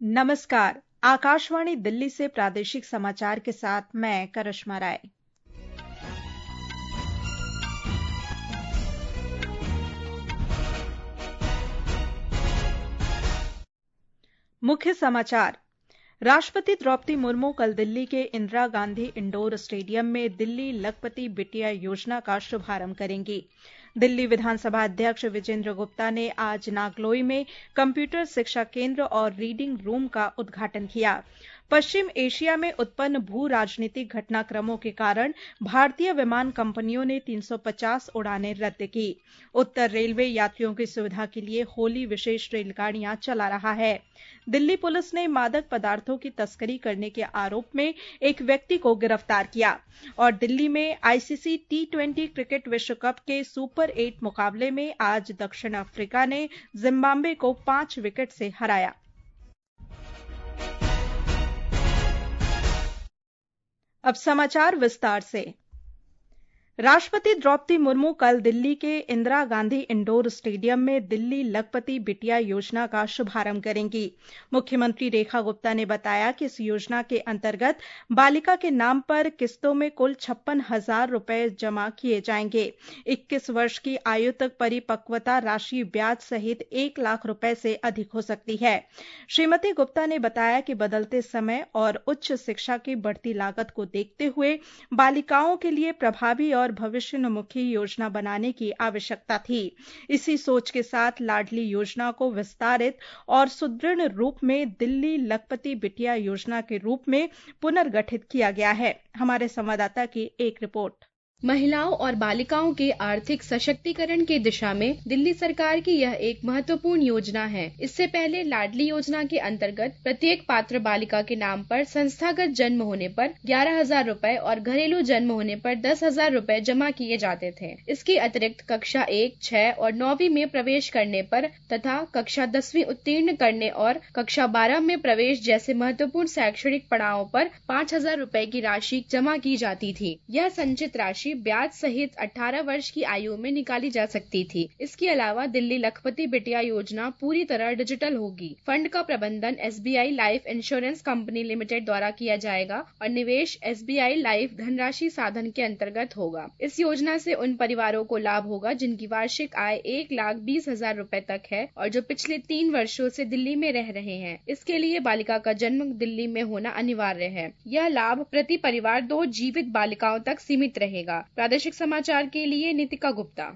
नमस्कार। आकाशवाणी दिल्ली से प्रादेशिक समाचार के साथ मैं करिश्मा राय। मुख्य समाचार। राष्ट्रपति द्रौपदी मुर्मू कल दिल्ली के इंदिरा गांधी इंडोर स्टेडियम में दिल्ली लखपति बिटिया योजना का शुभारंभ करेंगी। दिल्ली विधानसभा अध्यक्ष विजेंद्र गुप्ता ने आज नागलोई में कंप्यूटर शिक्षा केंद्र और रीडिंग रूम का उद्घाटन किया। पश्चिम एशिया में उत्पन्न भू राजनीतिक घटनाक्रमों के कारण भारतीय विमान कंपनियों ने 350 उड़ानें रद्द की। उत्तर रेलवे यात्रियों की सुविधा के लिए होली विशेष रेलगाड़ियां चला रहा है। दिल्ली पुलिस ने मादक पदार्थों की तस्करी करने के आरोप में एक व्यक्ति को गिरफ्तार किया और दिल्ली में आईसीसी T20 क्रिकेट विश्व कप के सुपर 8 मुकाबले में आज दक्षिण अफ्रीका ने जिम्बाब्वे को 5 विकेट से हराया। अब समाचार विस्तार से। राष्ट्रपति द्रौपदी मुर्मू कल दिल्ली के इंदिरा गांधी इंडोर स्टेडियम में दिल्ली लखपति बिटिया योजना का शुभारंभ करेंगी। मुख्यमंत्री रेखा गुप्ता ने बताया कि इस योजना के अंतर्गत बालिका के नाम पर किस्तों में कुल 56,000 रुपए जमा किए जाएंगे। 21 वर्ष की आयु तक परिपक्वता राशि ब्याज सहित 1 लाख रुपए से अधिक हो सकती है। श्रीमती गुप्ता ने बताया कि बदलते समय और उच्च शिक्षा की बढ़ती लागत को देखते हुए बालिकाओं के लिए प्रभावी और भविष्योन्मुखी योजना बनाने की आवश्यकता थी। इसी सोच के साथ लाडली योजना को विस्तारित और सुदृढ़ रूप में दिल्ली लखपति बिटिया योजना के रूप में पुनर्गठित किया गया है। हमारे संवाददाता की एक रिपोर्ट। महिलाओं और बालिकाओं के आर्थिक सशक्तिकरण की दिशा में दिल्ली सरकार की यह एक महत्वपूर्ण योजना है। इससे पहले लाडली योजना के अंतर्गत प्रत्येक पात्र बालिका के नाम पर संस्थागत जन्म होने पर 11,000 रुपए और घरेलू जन्म होने पर 10,000 रुपए जमा किए जाते थे। इसके अतिरिक्त कक्षा 1, 6 और 9वीं में प्रवेश करने पर तथा कक्षा 10वीं उत्तीर्ण करने और कक्षा 12 में प्रवेश जैसे महत्वपूर्ण शैक्षणिक पड़ावों पर 5,000 रुपए की राशि जमा की जाती थी। यह संचित राशि ब्याज सहित 18 वर्ष की आयु में निकाली जा सकती थी। इसके अलावा दिल्ली लखपति बिटिया योजना पूरी तरह डिजिटल होगी। फंड का प्रबंधन SBI life insurance company limited द्वारा किया जाएगा और निवेश SBI लाइफ धनराशि साधन के अंतर्गत होगा। इस योजना से उन परिवारों को लाभ होगा जिनकी वार्षिक आय 1,20,000 रुपए तक है और जो पिछले 3 वर्षों से दिल्ली में रह रहे हैं। इसके लिए बालिका का जन्म दिल्ली में होना अनिवार्य है। यह लाभ प्रति परिवार 2 जीवित बालिकाओं तक सीमित रहेगा। प्रादेशिक समाचार के लिए नितिका गुप्ता।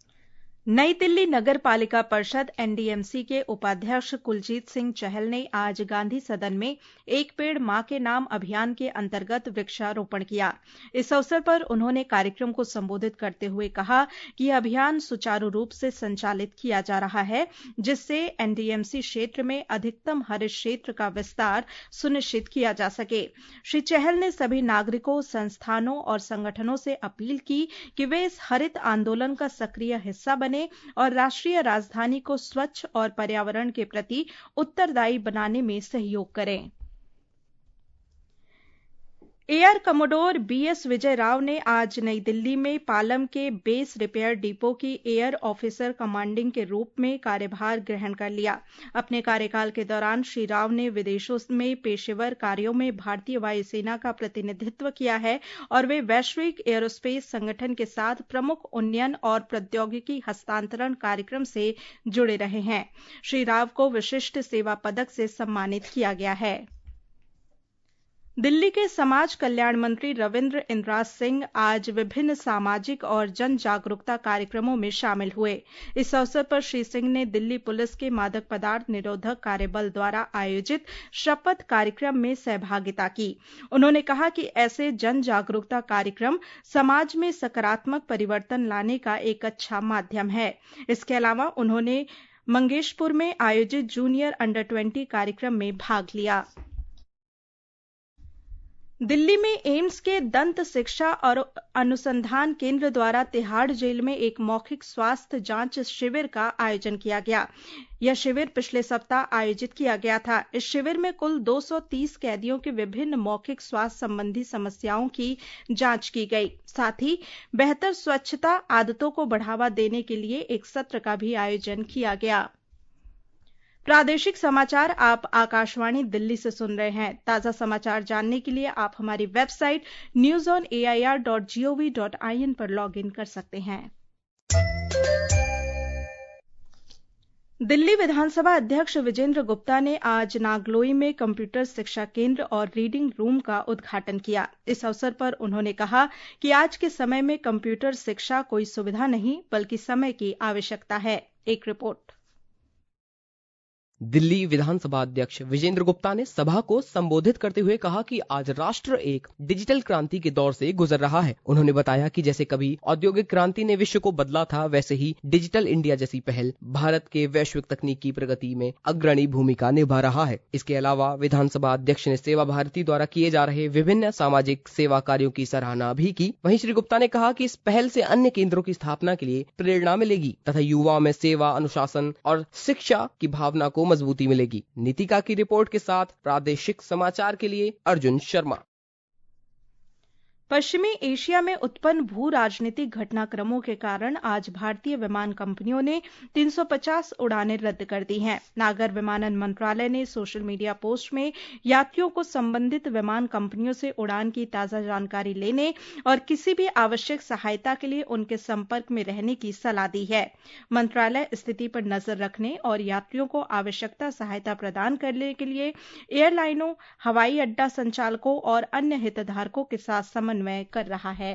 नई दिल्ली नगर पालिका परिषद NDMC के उपाध्यक्ष कुलजीत सिंह चहल ने आज गांधी सदन में एक पेड़ मां के नाम अभियान के अंतर्गत वृक्षारोपण किया। इस अवसर पर उन्होंने कार्यक्रम को संबोधित करते हुए कहा कि यह अभियान सुचारू रूप से संचालित किया जा रहा है, जिससे NDMC क्षेत्र में अधिकतम हरित क्षेत्र का विस्तार सुनिश्चित किया जा सके। श्री चहल ने सभी नागरिकों, संस्थानों और संगठनों से अपील की कि वे इस हरित आंदोलन का सक्रिय हिस्सा बने और राष्ट्रीय राजधानी को स्वच्छ और पर्यावरण के प्रति उत्तरदायी बनाने में सहयोग करें। Air commodore BS Vijay Rao ने आज नई दिल्ली में पालम के बेस रिपेयर डिपो की एयर ऑफिसर कमांडिंग के रूप में कार्यभार ग्रहण कर लिया। अपने कार्यकाल के दौरान श्री राव ने विदेशों में पेशेवर कार्यों में भारतीय वायुसेना का प्रतिनिधित्व किया है और वे वैश्विक एयरोस्पेस संगठन के साथ प्रमुख उन्नयन और प्रौद्योगिकी हस्तांतरण कार्यक्रम से जुड़े रहे हैं। श्री राव को विशिष्ट सेवा पदक से सम्मानित किया गया है। दिल्ली के समाज कल्याण मंत्री रविंद्र इंद्राज सिंह आज विभिन्न सामाजिक और जन जागरूकता कार्यक्रमों में शामिल हुए। इस अवसर पर श्री सिंह ने दिल्ली पुलिस के मादक पदार्थ निरोधक कार्यबल द्वारा आयोजित शपथ कार्यक्रम में सहभागिता की। उन्होंने कहा कि ऐसे जन जागरूकता कार्यक्रम समाज में सकारात्मक परिवर्तन लाने का एक अच्छा माध्यम है। इसके अलावा उन्होंने मंगेशपुर में आयोजित जूनियर अंडर 20 कार्यक्रम में भाग लिया। दिल्ली में एम्स के दंत शिक्षा और अनुसंधान केंद्र द्वारा तिहाड़ जेल में एक मौखिक स्वास्थ्य जांच शिविर का आयोजन किया गया। यह शिविर पिछले सप्ताह आयोजित किया गया था। इस शिविर में कुल 230 कैदियों के विभिन्न मौखिक स्वास्थ्य संबंधी समस्याओं की जांच की गई। साथ ही बेहतर स्वच्छता आदतों को बढ़ावा देने के लिए एक सत्र का भी आयोजन किया गया। प्रादेशिक समाचार आप आकाशवाणी दिल्ली से सुन रहे हैं। ताज़ा समाचार जानने के लिए आप हमारी वेबसाइट newsonair.gov.in पर लॉग इन कर सकते हैं। दिल्ली विधानसभा अध्यक्ष विजेंद्र गुप्ता ने आज नागलोई में कंप्यूटर शिक्षा केंद्र और रीडिंग रूम का उद्घाटन किया। इस अवसर पर उन्होंने कहा कि आज के समय में कंप्यूटर शिक्षा कोई सुविधा नहीं बल्कि समय की आवश्यकता है। एक रिपोर्ट। दिल्ली विधानसभा अध्यक्ष विजेंद्र गुप्ता ने सभा को संबोधित करते हुए कहा कि आज राष्ट्र एक डिजिटल क्रांति के दौर से गुजर रहा है। उन्होंने बताया कि जैसे कभी औद्योगिक क्रांति ने विश्व को बदला था, वैसे ही डिजिटल इंडिया जैसी पहल भारत के वैश्विक तकनीकी प्रगति में अग्रणी भूमिका निभा रहा है। इसके अलावा विधानसभा अध्यक्ष ने सेवा भारती द्वारा किए जा रहे विभिन्न सामाजिक सेवा कार्यों की सराहना भी की। वहीं श्री गुप्ता ने कहा कि इस पहल से अन्य केंद्रों की स्थापना के लिए प्रेरणा मिलेगी तथा युवाओं में सेवा, अनुशासन और शिक्षा की भावना को मजबूती मिलेगी। नीतिका की रिपोर्ट के साथ प्रादेशिक समाचार के लिए अर्जुन शर्मा। पश्चिमी एशिया में उत्पन्न भू राजनीतिक घटनाक्रमों के कारण आज भारतीय विमान कंपनियों ने 350 उड़ानें रद्द कर दी हैं। नागर विमानन मंत्रालय ने सोशल मीडिया पोस्ट में यात्रियों को संबंधित विमान कंपनियों से उड़ान की ताज़ा जानकारी लेने और किसी भी आवश्यक सहायता के लिए उनके संपर्क में रहने की सलाह दी है। मंत्रालय स्थिति पर नजर रखने और यात्रियों को आवश्यकता सहायता प्रदान करने के लिए एयरलाइनों, हवाई अड्डा संचालकों और अन्य हितधारकों के साथ समन्वय कर रहा है।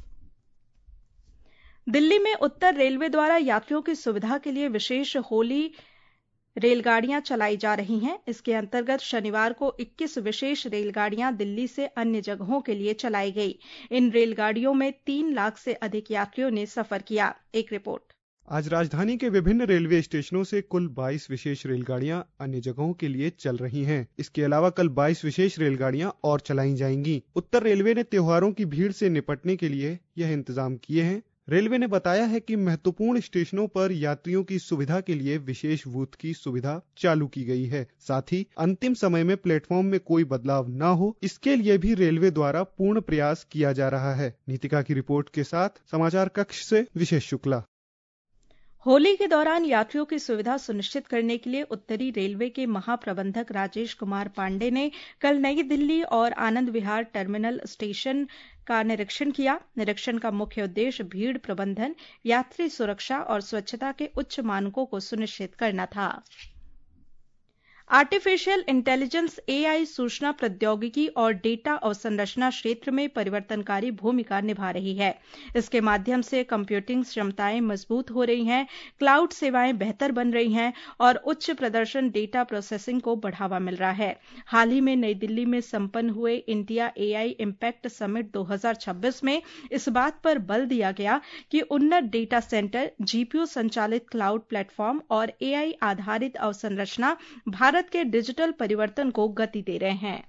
दिल्ली में उत्तर रेलवे द्वारा यात्रियों की सुविधा के लिए विशेष होली रेलगाड़ियां चलाई जा रही हैं। इसके अंतर्गत शनिवार को 21 विशेष रेलगाड़ियां दिल्ली से अन्य जगहों के लिए चलाई गई। इन रेलगाड़ियों में 3 लाख से अधिक यात्रियों ने सफर किया। एक रिपोर्ट। आज राजधानी के विभिन्न रेलवे स्टेशनों से कुल 22 विशेष रेलगाड़ियां अन्य जगहों के लिए चल रही हैं। इसके अलावा कल 22 विशेष रेलगाड़ियां और चलाई जाएंगी। उत्तर रेलवे ने त्योहारों की भीड़ से निपटने के लिए यह इंतजाम किए हैं। रेलवे ने बताया है कि महत्वपूर्ण स्टेशनों पर यात्रियों की सुविधा के लिए विशेष बूथ की सुविधा चालू की गई है। साथ ही अंतिम समय में प्लेटफॉर्म में कोई बदलाव न हो, इसके लिए भी रेलवे द्वारा पूर्ण प्रयास किया जा रहा है। नीतिका की रिपोर्ट के साथ समाचार कक्ष से विशेष शुक्ला। होली के दौरान यात्रियों की सुविधा सुनिश्चित करने के लिए उत्तरी रेलवे के महाप्रबंधक राजेश कुमार पांडे ने कल नई दिल्ली और आनंद विहार टर्मिनल स्टेशन का निरीक्षण किया। निरीक्षण का मुख्य उद्देश्य भीड़ प्रबंधन, यात्री सुरक्षा और स्वच्छता के उच्च मानकों को सुनिश्चित करना था। आर्टिफिशियल इंटेलिजेंस एआई सूचना प्रौद्योगिकी और डेटा अवसंरचना क्षेत्र में परिवर्तनकारी भूमिका निभा रही है। इसके माध्यम से कंप्यूटिंग क्षमताएं मजबूत हो रही हैं, क्लाउड सेवाएं बेहतर बन रही हैं और उच्च प्रदर्शन डेटा प्रोसेसिंग को बढ़ावा मिल रहा है। हाल ही में नई दिल्ली में संपन्न हुए इंडिया एआई इम्पैक्ट समिट 2026 में इस बात पर बल दिया गया कि उन्नत डेटा सेंटर, जीपीयू संचालित क्लाउड प्लेटफॉर्म और एआई आधारित अवसंरचना भारत के डिजिटल परिवर्तन को गति दे रहे हैं।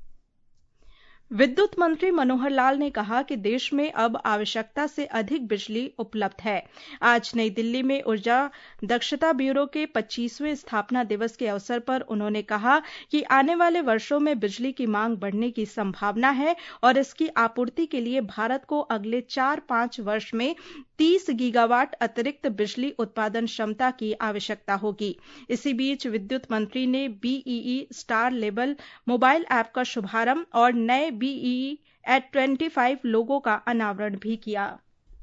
विद्युत मंत्री मनोहर लाल ने कहा कि देश में अब आवश्यकता से अधिक बिजली उपलब्ध है। आज नई दिल्ली में ऊर्जा दक्षता ब्यूरो के 25वें स्थापना दिवस के अवसर पर उन्होंने कहा कि आने वाले वर्षों में बिजली की मांग बढ़ने की संभावना है और इसकी आपूर्ति के लिए भारत को अगले 4-5 वर्ष में 30 गीगावाट अतिरिक्त बिजली उत्पादन क्षमता की आवश्यकता होगी। इसी बीच विद्युत मंत्री ने BEE star label mobile app का शुभारंभ और नए बीईई @25 लोगों का अनावरण भी किया।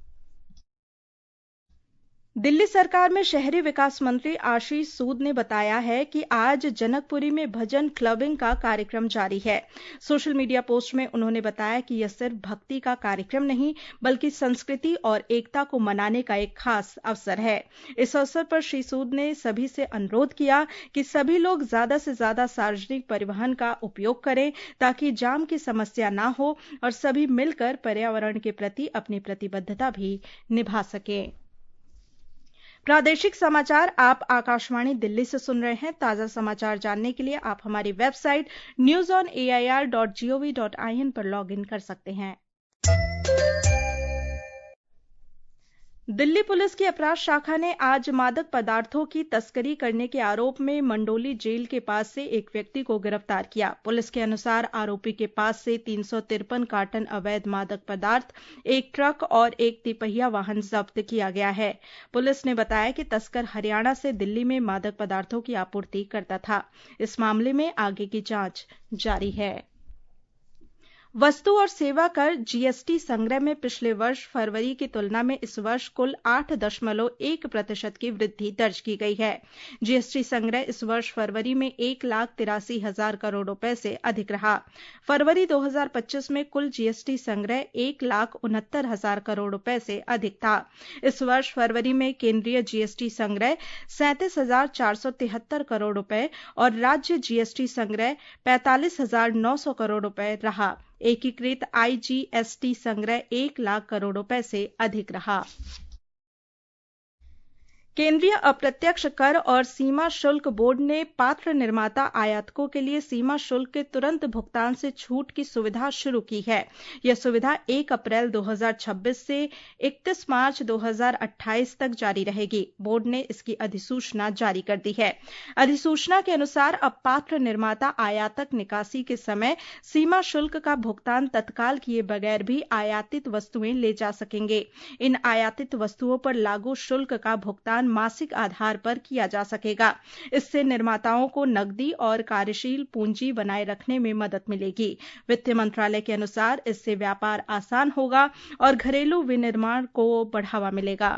दिल्ली सरकार में शहरी विकास मंत्री आशीष सूद ने बताया है कि आज जनकपुरी में भजन क्लबिंग का कार्यक्रम जारी है। सोशल मीडिया पोस्ट में उन्होंने बताया कि यह सिर्फ भक्ति का कार्यक्रम नहीं बल्कि संस्कृति और एकता को मनाने का एक खास अवसर है। इस अवसर पर श्री सूद ने सभी से अनुरोध किया कि सभी लोग ज्यादा से ज्यादा सार्वजनिक परिवहन का उपयोग करें ताकि जाम की समस्या ना हो और सभी मिलकर पर्यावरण के प्रति अपनी प्रतिबद्धता भी निभा सकें। प्रादेशिक समाचार आप आकाशवाणी दिल्ली से सुन रहे हैं। ताज़ा समाचार जानने के लिए आप हमारी वेबसाइट newsonair.gov.in पर लॉग इन कर सकते हैं। दिल्ली पुलिस की अपराध शाखा ने आज मादक पदार्थों की तस्करी करने के आरोप में मंडोली जेल के पास से एक व्यक्ति को गिरफ्तार किया। पुलिस के अनुसार आरोपी के पास से 353 कार्टन अवैध मादक पदार्थ, एक ट्रक और एक तिपहिया वाहन जब्त किया गया है। पुलिस ने बताया कि तस्कर हरियाणा से दिल्ली में मादक पदार्थों की आपूर्ति करता था। इस मामले में आगे की जांच जारी है। वस्तु और सेवा कर जीएसटी संग्रह में पिछले वर्ष फरवरी की तुलना में इस वर्ष कुल 8.1% की वृद्धि दर्ज की गई है। जीएसटी संग्रह इस वर्ष फरवरी में 1,83,000 करोड़ रुपए से अधिक रहा। फरवरी 2025 में कुल जीएसटी संग्रह 1,69,000 करोड़ रुपए से अधिक था। इस वर्ष फरवरी में केंद्रीय जीएसटी संग्रह 37,473 करोड़ रुपए और राज्य जीएसटी संग्रह 45,900 करोड़ रुपए रहा। एकीकृत आईजीएसटी संग्रह 1 लाख करोड़ रुपए से अधिक रहा। केंद्रीय अप्रत्यक्ष कर और सीमा शुल्क बोर्ड ने पात्र निर्माता आयातकों के लिए सीमा शुल्क के तुरंत भुगतान से छूट की सुविधा शुरू की है। यह सुविधा 1 अप्रैल 2026 से 31 मार्च 2028 तक जारी रहेगी। बोर्ड ने इसकी अधिसूचना जारी कर दी है। अधिसूचना के अनुसार अब पात्र निर्माता आयातक निकासी के समय सीमा शुल्क का भुगतान तत्काल किए बगैर भी आयातित वस्तुएं ले जा सकेंगे। इन आयातित वस्तुओं पर लागू शुल्क का भुगतान मासिक आधार पर किया जा सकेगा। इससे निर्माताओं को नकदी और कार्यशील पूंजी बनाए रखने में मदद मिलेगी। वित्त मंत्रालय के अनुसार इससे व्यापार आसान होगा और घरेलू विनिर्माण को बढ़ावा मिलेगा।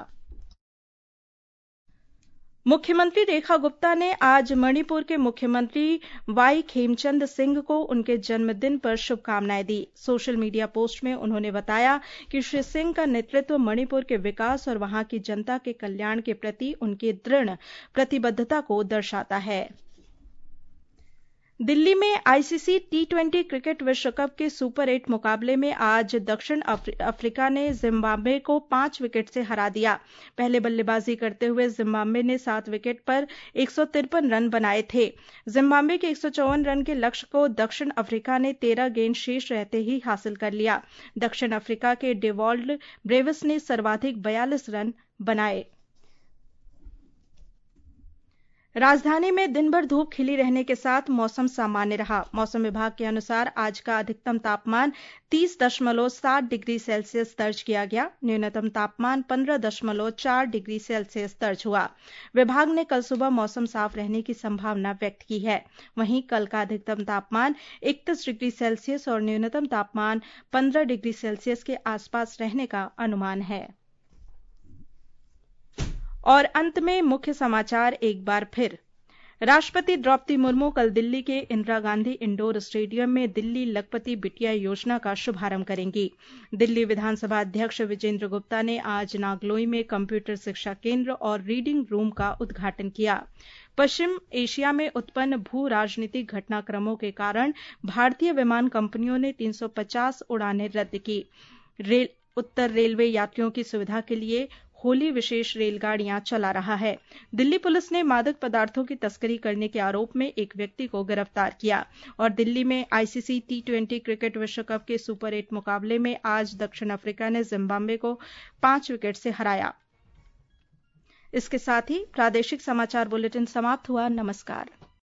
मुख्यमंत्री रेखा गुप्ता ने आज मणिपुर के मुख्यमंत्री वाई खेमचंद सिंह को उनके जन्मदिन पर शुभकामनाएं दी। सोशल मीडिया पोस्ट में उन्होंने बताया कि श्री सिंह का नेतृत्व मणिपुर के विकास और वहां की जनता के कल्याण के प्रति उनकी दृढ़ प्रतिबद्धता को दर्शाता है। दिल्ली में आईसीसी टी20 क्रिकेट विश्व कप के सुपर 8 मुकाबले में आज दक्षिण अफ्रीका ने जिम्बाब्वे को 5 विकेट से हरा दिया। पहले बल्लेबाजी करते हुए जिम्बाब्वे ने 7 विकेट पर 153 रन बनाए थे। जिम्बाब्वे के 154 रन के लक्ष्य को दक्षिण अफ्रीका ने 13 गेंद शेष रहते ही हासिल कर लिया। दक्षिण अफ्रीका के डेवॉल्ड ब्रेविस ने सर्वाधिक 42 रन बनाए। राजधानी में दिन भर धूप खिली रहने के साथ मौसम सामान्य रहा। मौसम विभाग के अनुसार आज का अधिकतम तापमान 30.7 डिग्री सेल्सियस दर्ज किया गया। न्यूनतम तापमान 15.4 डिग्री सेल्सियस दर्ज हुआ। विभाग ने कल सुबह मौसम साफ रहने की संभावना व्यक्त की है। वहीं कल का अधिकतम तापमान 31 डिग्री सेल्सियस और न्यूनतम तापमान 15 डिग्री सेल्सियस के आसपास रहने का अनुमान है। और अंत में मुख्य समाचार एक बार फिर। राष्ट्रपति द्रौपदी मुर्मू कल दिल्ली के इंदिरा गांधी इंडोर स्टेडियम में दिल्ली लखपति बिटिया योजना का शुभारंभ करेंगी। दिल्ली विधानसभा अध्यक्ष विजेंद्र गुप्ता ने आज नागलोई में कंप्यूटर शिक्षा केंद्र और रीडिंग रूम का उद्घाटन किया। पश्चिम एशिया में उत्पन्न भू राजनीतिक घटनाक्रमों के कारण भारतीय विमान कंपनियों ने 350 उड़ानें रद्द की। उत्तर रेलवे यात्रियों की सुविधा के लिए होली विशेष रेलगाड़ियां चला रहा है। दिल्ली पुलिस ने मादक पदार्थों की तस्करी करने के आरोप में एक व्यक्ति को गिरफ्तार किया। और दिल्ली में आईसीसी टी20 क्रिकेट विश्व कप के सुपर 8 मुकाबले में आज दक्षिण अफ्रीका ने जिम्बाब्वे को 5 विकेट से हराया। इसके साथ ही प्रादेशिक समाचार बुलेटिन समाप्त हुआ। नमस्कार।